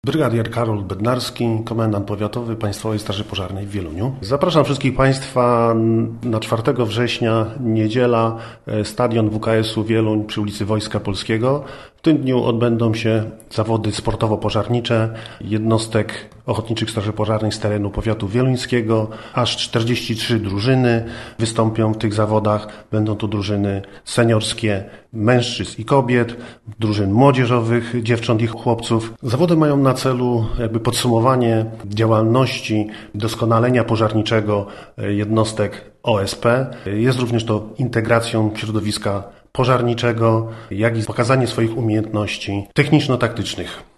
Brygadier Karol Bednarski, komendant powiatowy Państwowej Straży Pożarnej w Wieluniu. Zapraszam wszystkich Państwa na 4 września, niedziela, stadion WKS-u Wieluń przy ulicy Wojska Polskiego. W tym dniu odbędą się zawody sportowo-pożarnicze jednostek Ochotniczych Straży Pożarnych z terenu powiatu wieluńskiego. Aż 43 drużyny wystąpią w tych zawodach. Będą to drużyny seniorskie mężczyzn i kobiet, drużyn młodzieżowych, dziewcząt i chłopców. Zawody mają na celu podsumowanie działalności, doskonalenia pożarniczego jednostek OSP. Jest również to integracją środowiska pożarniczego, jak i pokazanie swoich umiejętności techniczno-taktycznych.